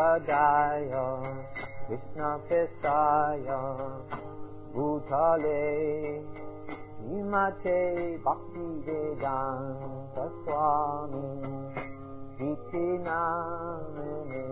Padaya Krishna Kestaya Bhutale Imate Bhakti Vedanta Swami Iti Namane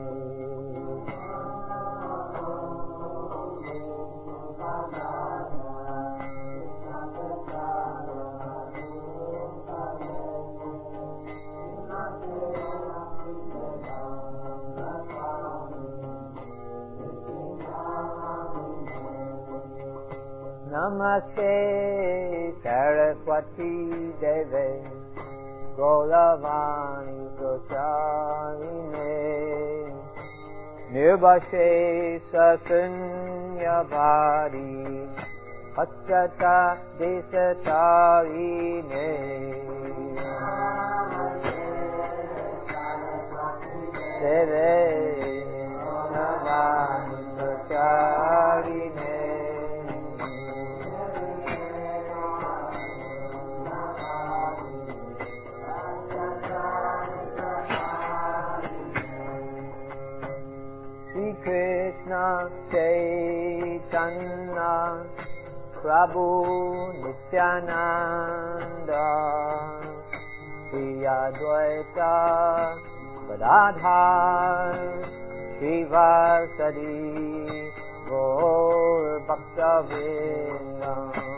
Namaste Saraswati Deve Gauravani Pracharine Nirbhashesa Sunyavadi Paschata Desatarine Deve Gauravani Pracharine Krishna Chaitanya Prabhu Nityananda Shri Advaita Gadadhar Shrivasadi Gaur Bhakta-vrinda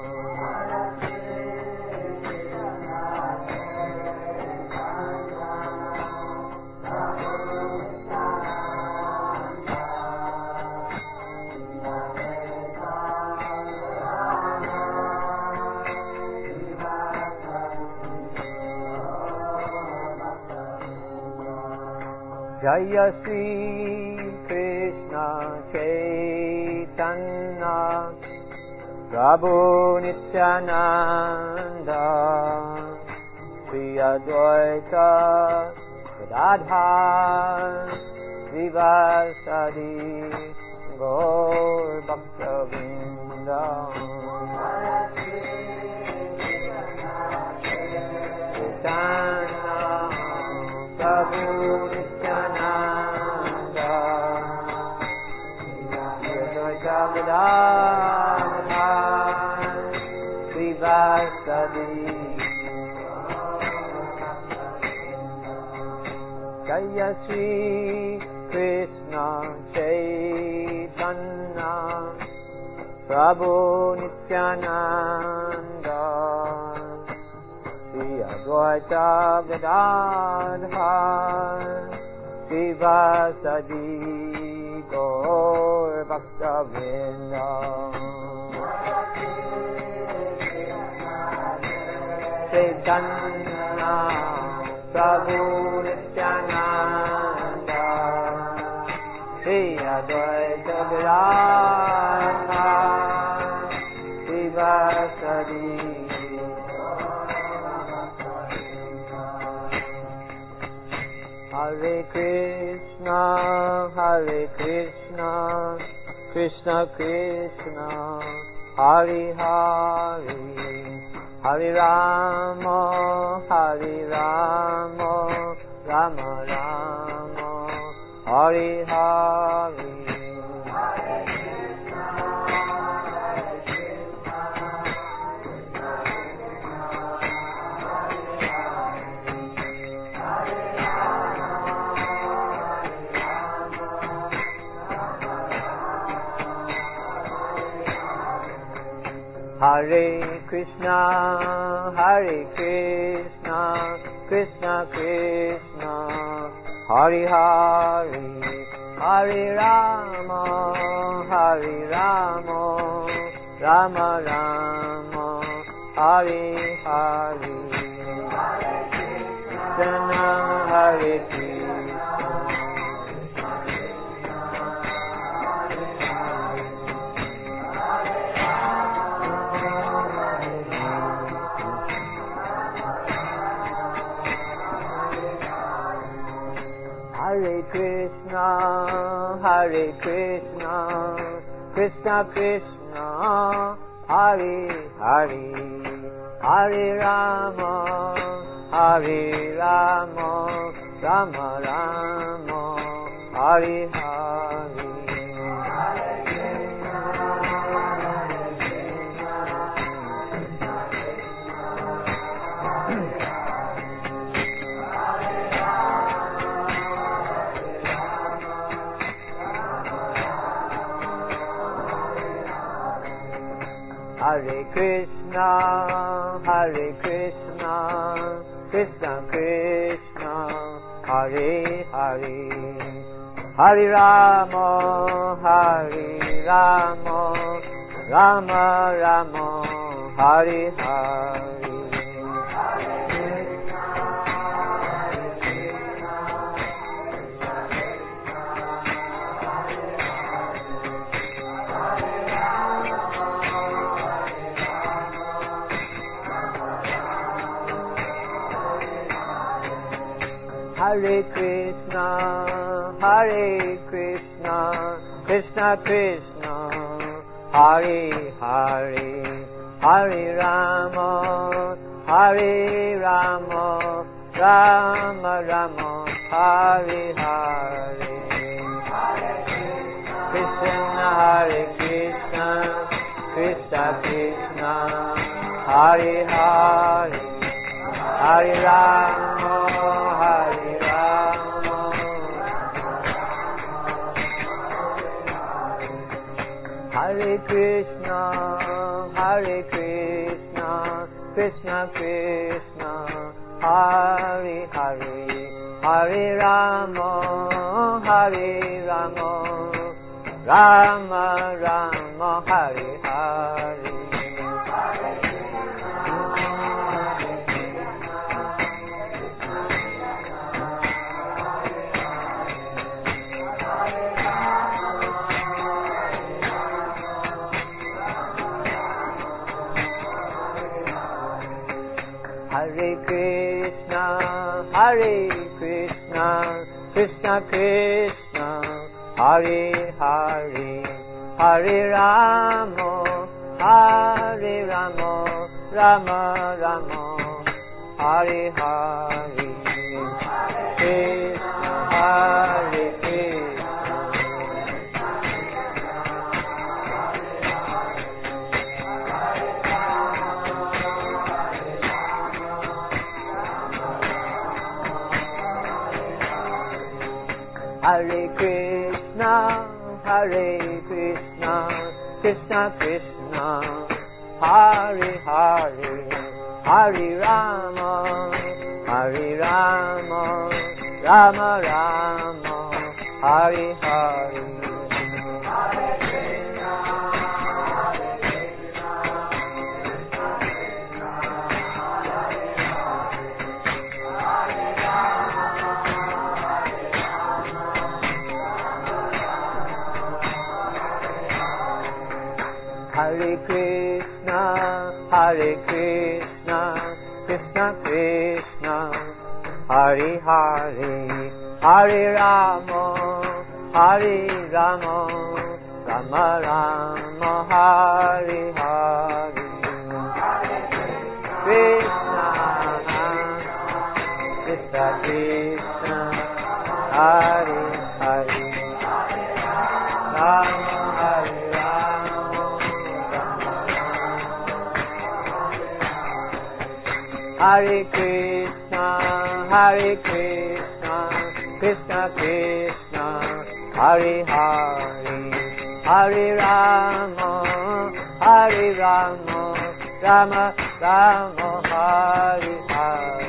Jaya Sri Krishna Chaitanya Prabhu Nityananda Shri Advaita Gadadhar Shrivasadi Gaur Bhakta-vrinda Chaitanya Prabhu Nityananda Advaita Gadadhar Shrivasadi Jaya Sri Krishna Chaitanya Prabhu Nityananda Shri Advaita Gadadhar Shrivasadi Gaur Bhakta-vrinda Chaitanya Prabhu Nityananda Shri Advaita Gadadhar Shrivasadi Hare Krishna, Krishna Krishna, Hare Hare, Hare Rama, Rama Rama, Hare Hare. Hare Krishna, Krishna Krishna, Hare Hare, Hare Rama, Rama Rama, Hare Hare. Krishna, Hare Krishna. Hare Krishna, Krishna Krishna, Hare Hare, Hare Rama, Rama Rama, Hari Hari. Hare Krishna, Hare Krishna, Krishna Krishna, Hare Hare, Hare Rama, Hare Rama, Rama Rama, Hare Hare. Hare Krishna, Hare Krishna, Krishna Krishna, Hare Hare, Hare Rama, Hare Rama, Rama Rama, Hare Hare. Krishna Hare Krishna, Krishna Krishna, Hare Hare, Hare Rama, Hare Rama, Hare Krishna, Hare Krishna, Krishna Krishna, Hare Hare, Hare Rama, Hare Rama, Rama Rama, Hare Hare. Hare Krishna, Hare Krishna, Krishna Krishna, Hare Hare, Hare Rama, Hare Rama, Rama Rama, Hare Hare. Krishna, Hare Krishna, Hare Krishna, Hare Krishna, Krishna Krishna, Hare Hare, Hare Rama, Hare Rama, Rama Rama, Hare Hare. Hare Krishna, Hare Krishna, Krishna Krishna, Hare Hare, Hare Rama, Hare Rama, Rama Rama, Hare Hare. Krishna, Krishna Krishna, Hare Hare, Rama Hare Rama, Hare Krishna, Hare Krishna, Krishna Krishna, Hare Hare, Hare Rama, Hare Rama, Rama Rama, Hare Hare.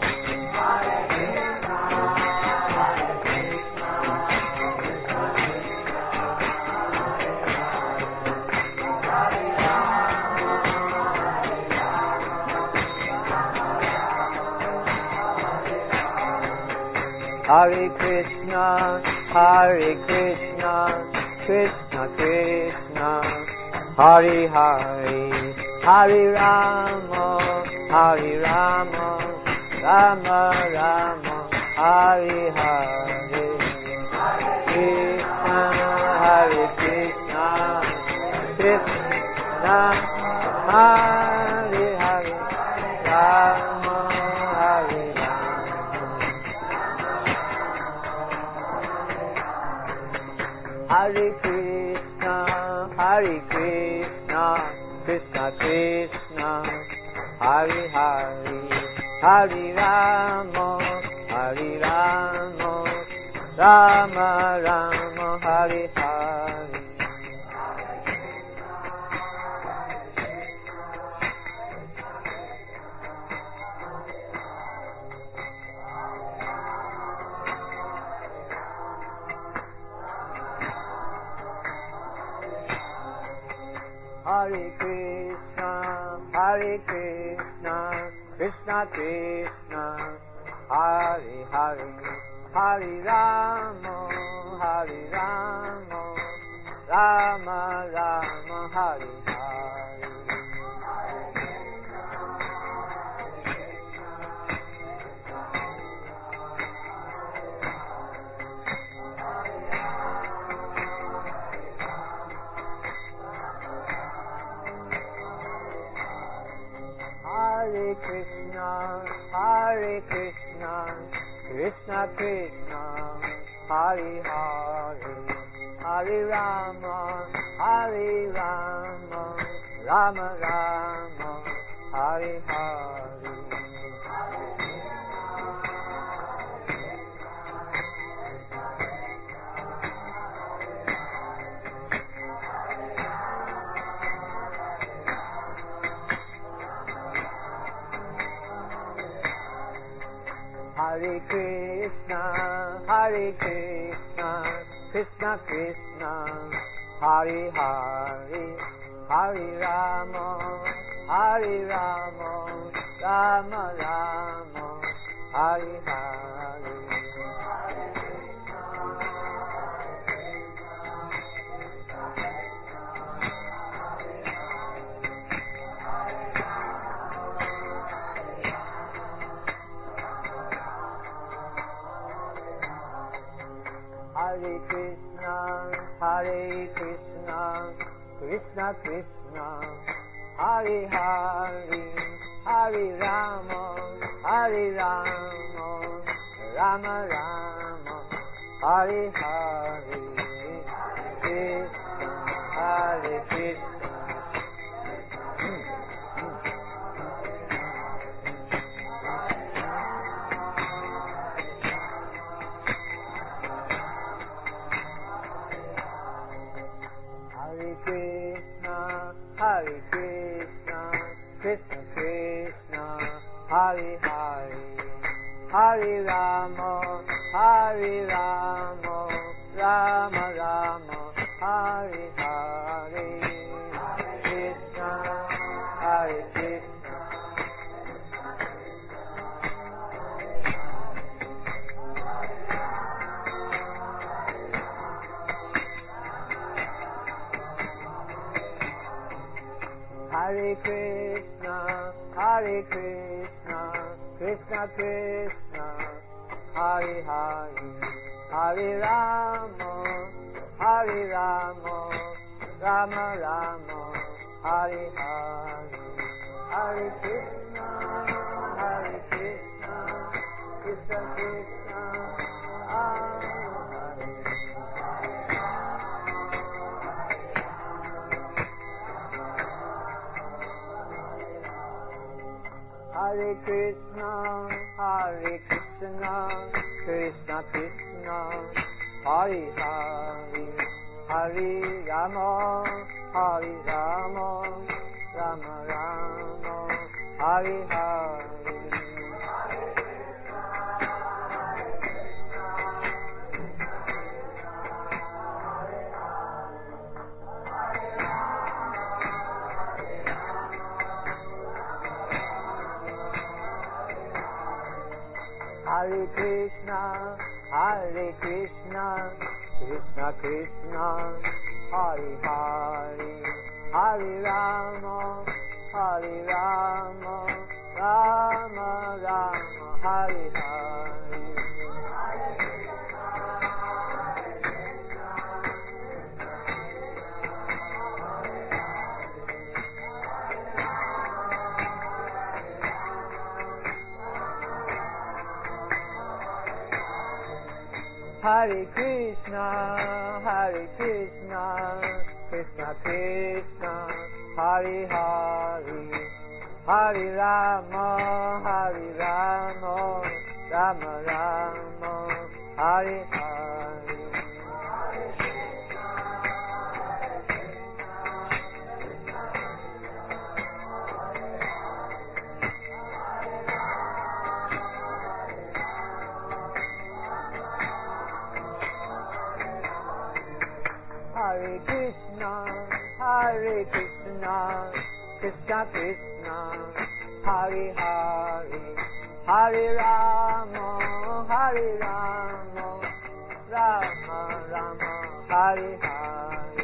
Hare Krishna, Hare Krishna, Krishna Krishna, Hare Hare, Hare Rama, Hare Rama, Rama Rama, Hare Hare. Krishna, Hare Krishna, Krishna, Hare Hare, Rama, Hare Rama. Hare Krishna, Hare Krishna, Krishna Krishna, Hare Hare, Hare Rama, Hare Rama, Rama Rama, Hare Hare. Hare Krishna, Hare Krishna, Krishna Krishna, Hare Hare, Hare Rama, Hare Rama, Rama Rama, Hare Hare. Hare Krishna, Hare Krishna, Krishna Krishna, Hare Hare, Hare Rama, Hare Rama, Rama Rama, Hare Hare. Hare Krishna, Hare Krishna, Krishna Krishna, Hare Hare, Hare Rama, Hare Rama, Rama Rama, Hare Hare. Hare Krishna, Hare Krishna, Krishna Krishna, Hare Hare, Hare Rama, Hare Rama, Rama Rama, Hare Hare. Krishna, Hare Krishna. Hare Krishna, Hare Krishna, Krishna Krishna, Hare Hare, Hare Rama, Hare Rama, Rama Rama, Hare Hare. Krishna, Hare Krishna. Hare Krishna, Hare Krishna, Krishna Krishna, Hare Hare, Hare Rama, Hare Rama, Rama Rama, Hare Hare. Hare Krishna, Hare Krishna, Krishna Krishna, Hare Hare. Hare Krishna, Hare Krishna, Krishna Krishna, Hare Hare, Hare Rama, Hare Rama, Rama Rama, Hare Hare. Hare Krishna, Hare Krishna, Krishna Krishna, Hare Hare, Hare Rama, Hare Rama, Rama Rama, Hare Hare. Hare Krishna, Hare Krishna, Krishna Krishna, Hare Hare, Hare Rama, Hare Rama, Rama Rama, Hare Hare. Hare Krishna, Hare Krishna, Krishna Krishna, Hare Hare, Hare Rama, Hare Rama, Rama Rama, Hare Hare.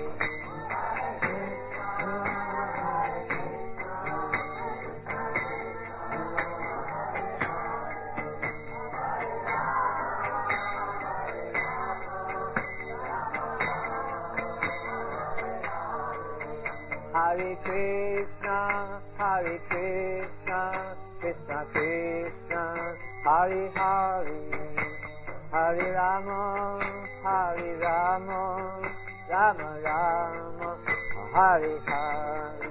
Hare Krishna, Hare Krishna, Krishna Krishna, Hare Hare, Hare Rama, Hare Rama, Rama Rama, Hare Hare.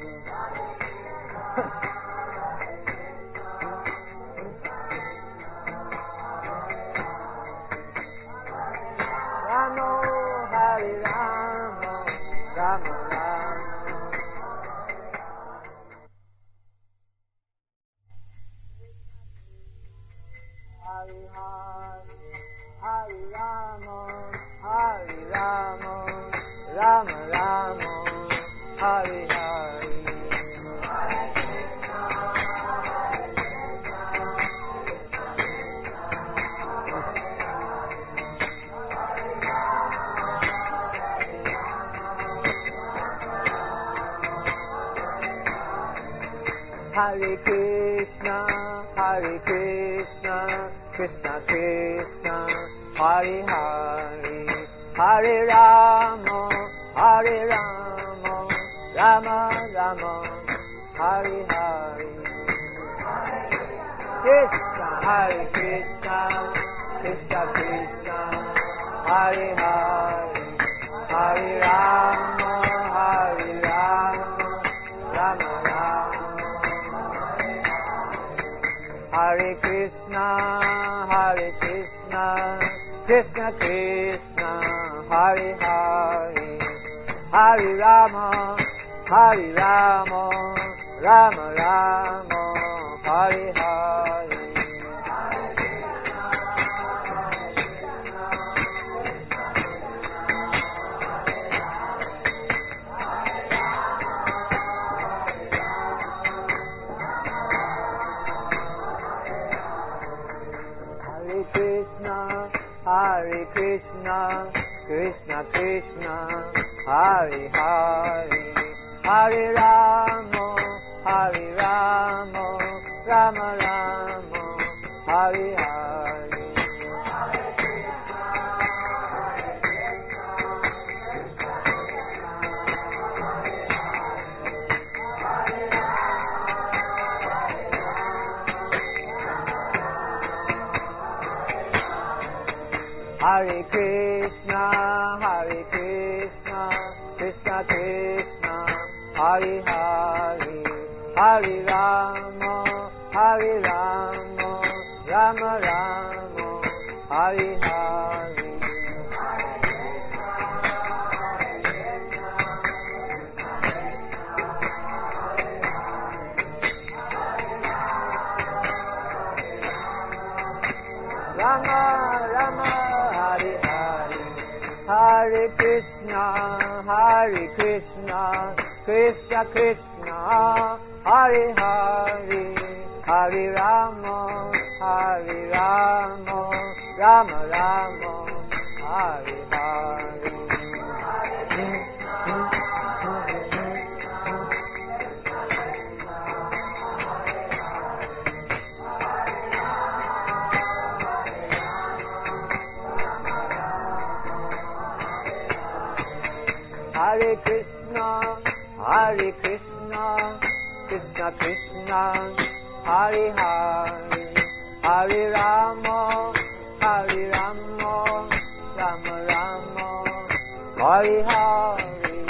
Rama, Hare Rama, Rama Rama. Hare Hare, Hare Rama, Hare Rama, Rama Rama, Hare Hare. Hare Krishna, Hare Krishna, Krishna Krishna, Hare Hare, Hare Rama, Hare Rama, Rama Rama, Hare Hare. Krishna, Hare Krishna, Krishna Krishna, Hare Hare, Hare Rama, Hare Rama, Rama Rama. Hare Krishna, Hare Krishna, Krishna Krishna, Hare Hare, Hare Rama, Hare Rama, Rama Rama, Hare Hare. Hare Krishna, Hare Krishna, Krishna Krishna, Hare Hare, Hare Rama, Hare Rama, Rama Rama, Hare Hare. Hare Krishna, Hare Krishna, Krishna Krishna, Hare Hare, Hare Rama, Hare Rama, Rama Rama, Hare Hare. Rama Rama, Hare Hare, Hare Krishna, Hare Krishna, Krishna Krishna, Hare Hare, Hare Rama, Hare Rama, Rama Rama, Hare Hare. Hare Krishna, Hare Krishna, Krishna Krishna, Hare Hare, Hare Rama, Hare Rama, Rama Rama, Hari Hari.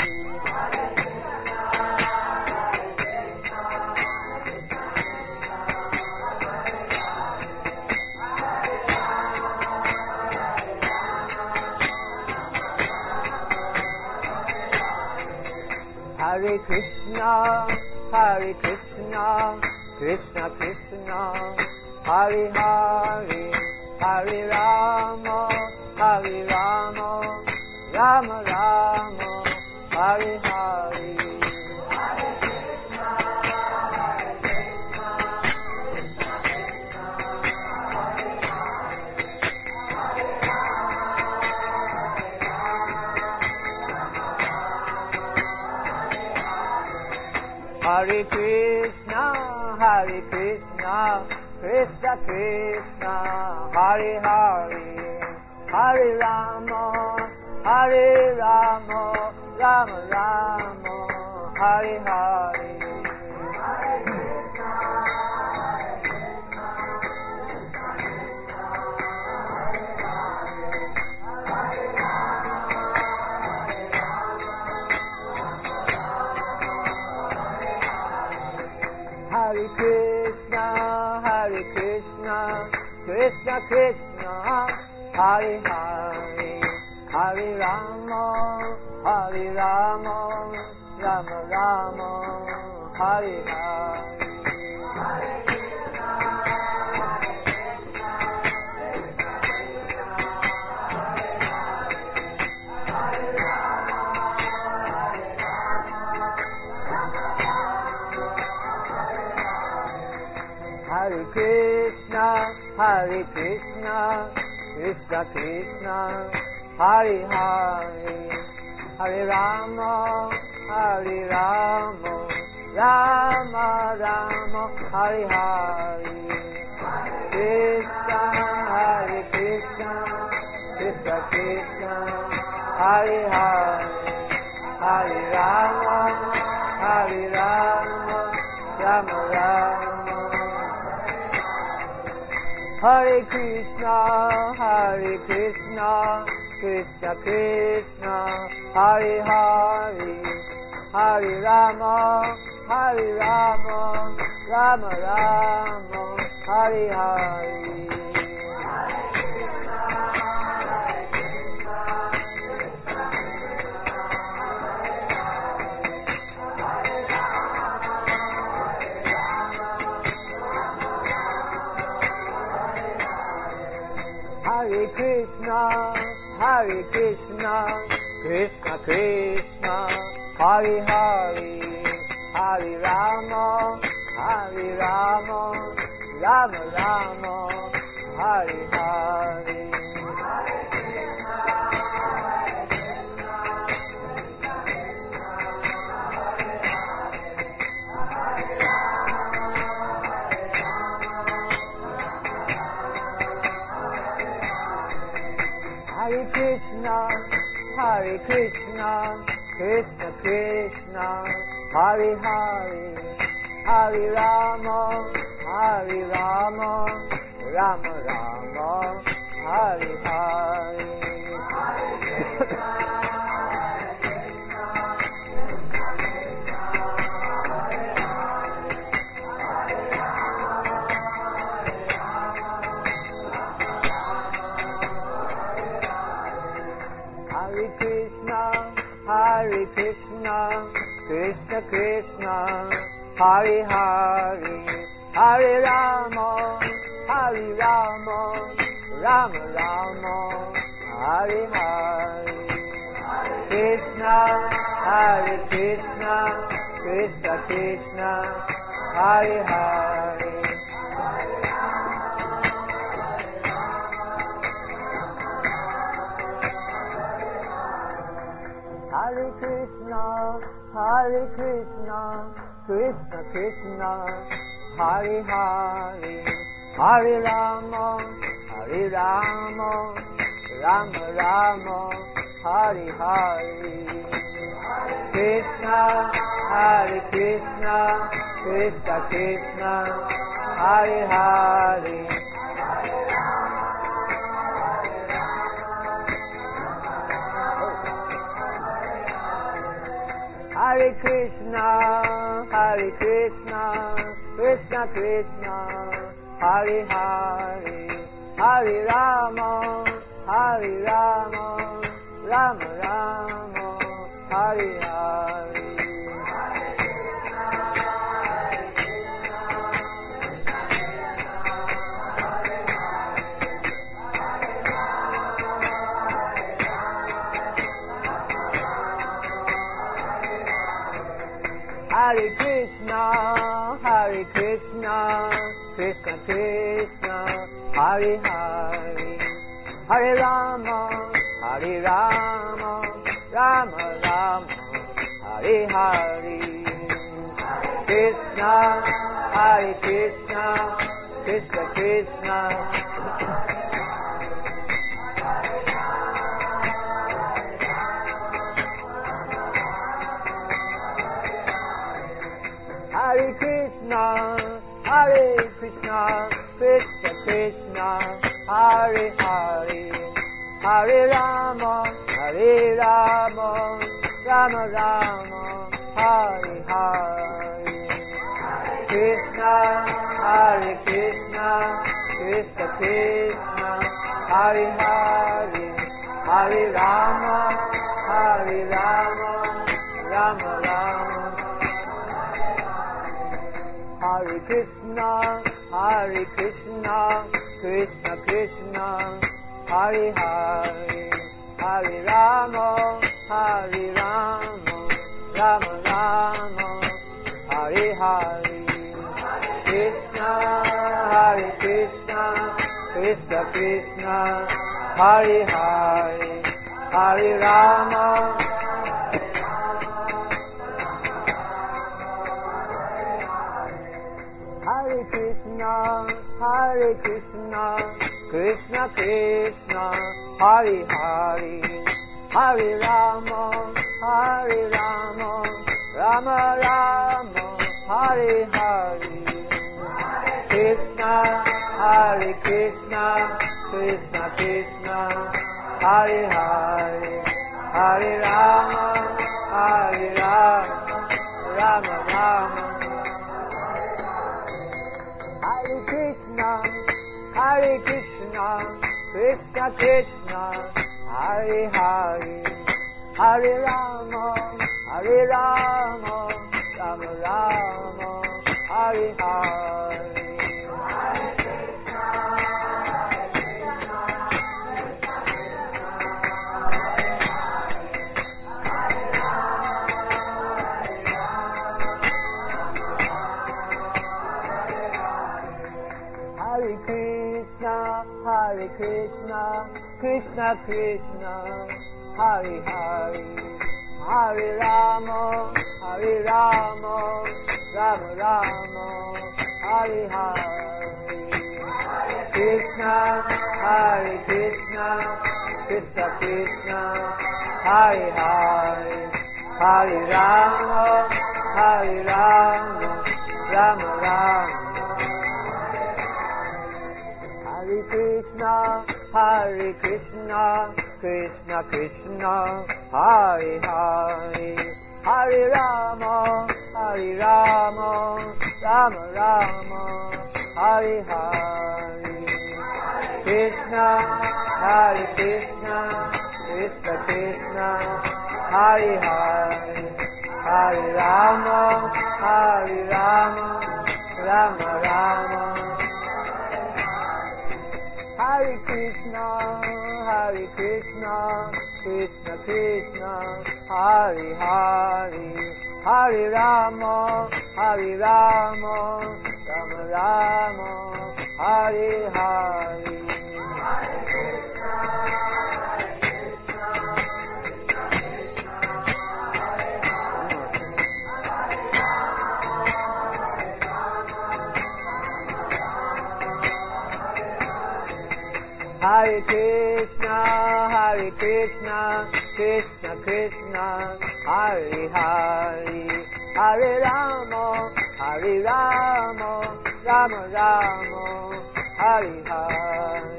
Hare Krishna, Hare Krishna, Krishna Krishna, Hare Hare, Hare Rama, Hare Rama, Rama Rama, Hare Hare. Hare Krishna, Hare Krishna, Krishna Krishna, Hare Hare, Hare Rama, Hare Rama, Rama Rama, Hare Hare. Hare Krishna, Hare Krishna, Krishna Krishna, Hare Hare, Hare Rama, Hare Rama, Rama Rama, Hare Hare. Hare Krishna, Hare Krishna, Krishna Krishna, Hare Hare, Hare Rama, Hare Rama, Rama Rama, Hare Hare. Krishna, Hare Krishna, Krishna Krishna, Hare Hare, Hare Rama, Hare Rama, Rama Rama. Hare Krishna, Hare Krishna, Krishna Krishna, Hare Hare, Hare Rama, Hare Rama, Rama Rama, Hare Hare. Hare Krishna, Hare Krishna, Krishna Krishna, Hare Hare, Hare Rama, Hare Rama, Rama Rama, Hare Hare. Hare Krishna, Hare Krishna, Krishna Krishna, Hare Hare, Hare Rama, Hare Rama, Rama Rama, Hare Hare. Hare Krishna, Hare Krishna, Krishna Krishna, Hare Hare, Hare Rama, Hare Rama, Rama Rama, Hare Hare. Krishna, Hare Krishna, Krishna Krishna, Hare Hare. Hare Krishna, Hare Krishna, Krishna Krishna, Hare Hare, Hare Rama, Hare Rama, Rama Rama, Hare Hare. Krishna, Hare Krishna, Krishna Krishna, Hare Hare. Hare Krishna, Hare Krishna, Krishna Krishna, Hare Hare, Hare Rama, Hare Rama, Rama Rama, Hare Hare. Hare Krishna, Hare Krishna, Krishna Krishna, Hare Hare, Hare Rama, Hare Rama, Rama Rama, Hare Hare. Krishna, Hare Krishna, Krishna Krishna, Hare Krishna, Hare Krishna, Krishna Krishna, Hare Hare, Hare Rama, Hare Rama, Rama Rama, Hare Hare. Krishna, Hare Krishna, Krishna Krishna, Hare Hare, Hare Rama, Hare Rama, Rama Rama. Hare Krishna, Hare Krishna, Krishna Krishna, Hare Hare, Hare Rama, Hare Rama, Rama Rama, Hare Hare. Krishna, Hare Krishna, Krishna Krishna, Hare Hare, Hare Rama. Hare Krishna, Hare Krishna, Krishna Krishna, Hare Hare, Hare Rama, Hare Rama, Rama Rama, Hare Hare. Krishna, Hare Krishna, Krishna Krishna, Hare Hare, Hare Rama, Hare Rama, Rama Rama. Hare Krishna, Hare Krishna, Krishna Krishna, Hare Hare, Hare Rama, Hare Rama, Rama Rama, Hare Hare. Hare Krishna, Hare Krishna, Krishna Krishna, Hare Hare, Hare Rama, Hare Rama, Rama Rama, Hare Hare. Krishna, Hare Krishna, Krishna Krishna, Hare Hare, Hare Rama, Hare Rama, Rama Rama. Hare Krishna, Hare Krishna, Krishna Krishna, Hare Hare, Hare Rama, Hare Rama, Rama Rama, Hare Hare. Krishna, Hare Krishna, Krishna Krishna, Hare Hare, Hare Rama, Hare Rama, Rama Rama. Hare Krishna, Hare Krishna, Krishna Krishna, Hare Hare, Hare Rama, Hare Rama, Rama Rama, Hare Hare. Hare Krishna, Hare Krishna, Krishna Krishna, Hare Hare, Hare Rama, Hare Rama, Rama Rama, Hare Hare.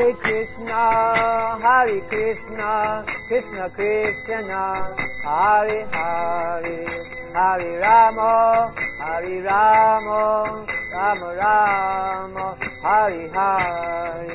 Hare Krishna, Krishna Krishna, Hare Hare, Hare Rama, Rama Rama, Hare Hare.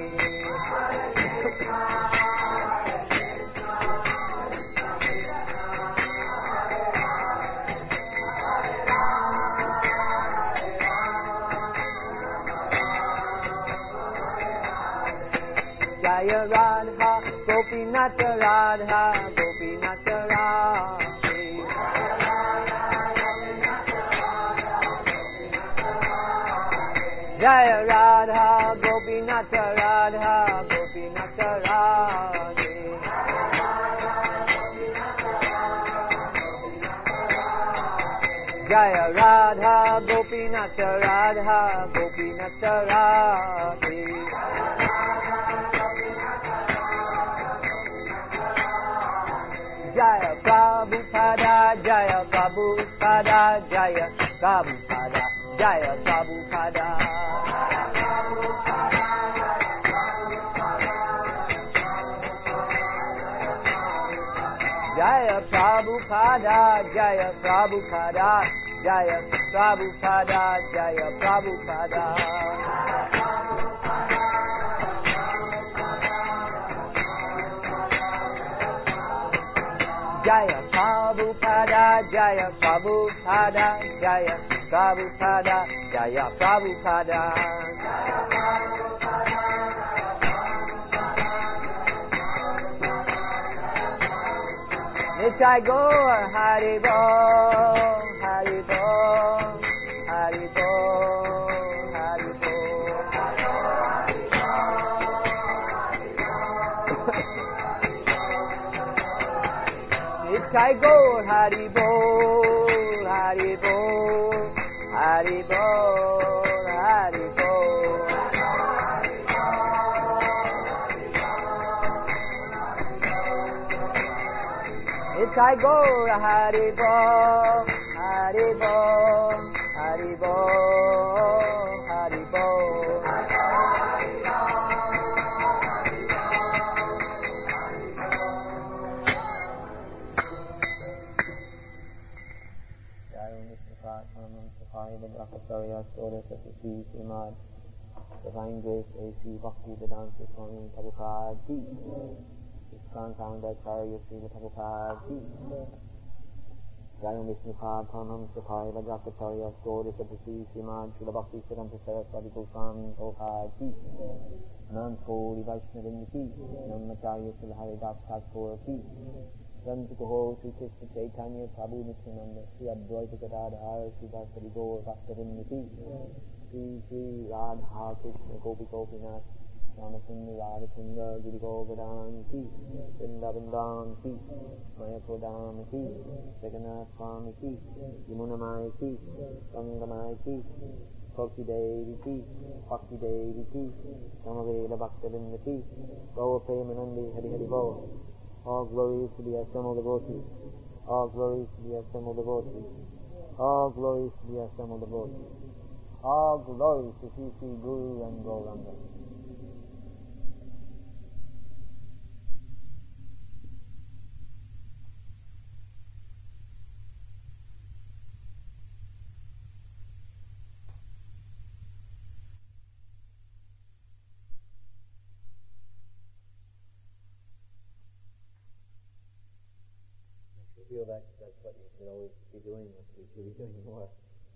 Jaya Radha, Gopinath Radha, Gopinath Radha. Jaya Radha, Gopinath Radha, Gopinath Radha. Jaya Radha, Gopinath Radha, Gopinath Radha. Jaya Prabhupada, Jaya Prabhupada, Jaya Prabhupada, Jaya Prabhupada. Jaya Prabhupada, Jaya Prabhupada, Jaya Prabhupada, Jaya Prabhupada. Jaya Prabhupada, Jaya Prabhupada, Jaya Prabhupada, Jaya Prabhupada. Nitai Gaur Hari Bol, Hari Bol, Hari Bol, Hari Bol. Nitai Gaur Hari Bol, Hari Bol, Hari Bol, Hari Bol. Nitai Gaur Hari Bol, Hari Bol, Hari Bol, Hari Bol. Divine Grace A.C. Bhakti Vedanta Swami Prabhupada Ji. ISKCON Founder Acharya Srila Prabhupada Ji. Jaya Vishnupada Paramahamsa Pai Vajrakacharya Sodasha Prati Srimad Srila Bhakti Siddhanta Saraswati Goswami Prabhupada Ji. Anant Kori Vaishnavin Ki. Namacharya Srila Haridas Thakur Ki. Ranjitaho Sri Krishna Chaitanya Prabhu Nityananda Sri Advaita Gadadhar Sri Vasari Gaur Bhaktivinoda Ki. Sri Sri Radha Krishna Gopi Gopinath Ramasundar Radhakunda Giri Govardhan Ki. Vrindavan Ki. Mayapodam Ki. Jagannath Swami Ki. Yamuna Mai Ki. Gangamai Ki. Bhakti Devi Ki. Bhakti Devi Ki. Samavela Bhaktivinoda Ki. Gaur Premanandi Hari Hari Gaur. All glories to the assembled devotees. All glories to the assembled devotees. All glories to the assembled devotees. All glories to Sri Sri Guru and Gauranga. I feel that's what you should always be doing. You should be doing more.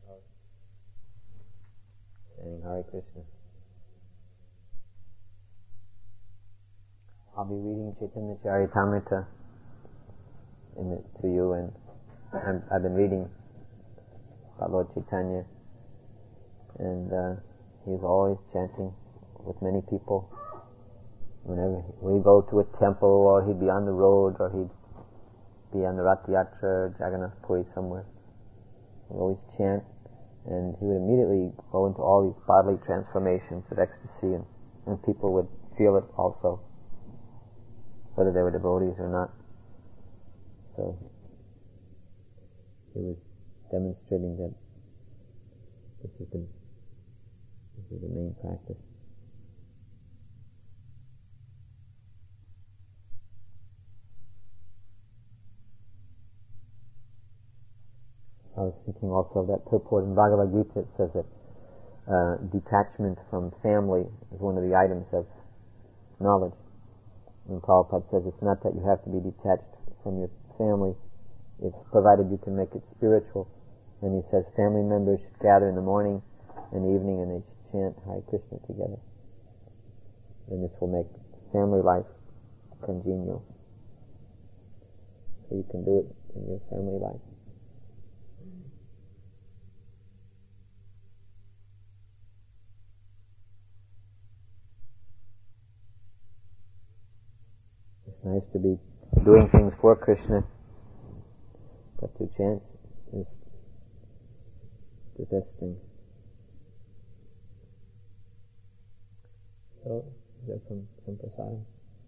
Saying Hare Krishna. I'll be reading Chaitanya Charitamrita to you, and I've been reading about Lord Chaitanya, and he's always chanting with many people. Whenever we go to a temple, or he'd be on the road, or he'd be on the Rath Yatra, Jagannath Puri somewhere, he'd always chant, and he would immediately go into all these bodily transformations of ecstasy, and people would feel it also, whether they were devotees or not. So he was demonstrating that this is the main practice. I was thinking also of that purport in Bhagavad Gita. It says that detachment from family is one of the items of knowledge. And Prabhupada says it's not that you have to be detached from your family, if provided you can make it spiritual. And he says family members should gather in the morning and evening and they should chant Hare Krishna together. And this will make family life congenial. So you can do it in your family life. It's nice to be doing things for Krishna, but to chant is the best thing. So, is that from Prasadam?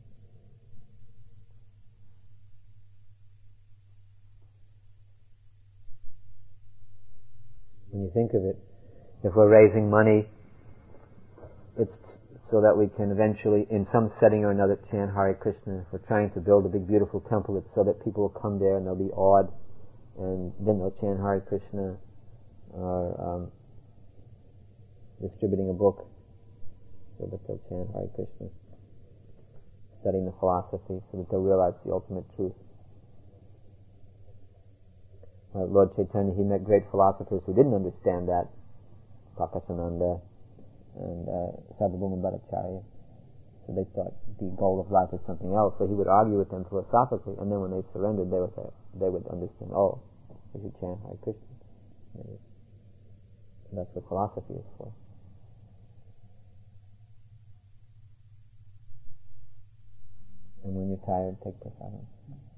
When you think of it, if we're raising money, it's so that we can eventually, in some setting or another, chant Hare Krishna. If we're trying to build a big, beautiful temple, it's so that people will come there and they'll be awed, and then they'll chant Hare Krishna. Or distributing a book, so that they'll chant Hare Krishna. Studying the philosophy, so that they'll realize the ultimate truth. Lord Chaitanya, he met great philosophers who didn't understand that, Prakasananda and Sarvabhauma Bhattacharya. So they thought the goal of life is something else. So he would argue with them philosophically, and then when they surrendered, they would understand. Oh, we should chant Hare Krishna. And that's what philosophy is for. And when you're tired, take prasadam.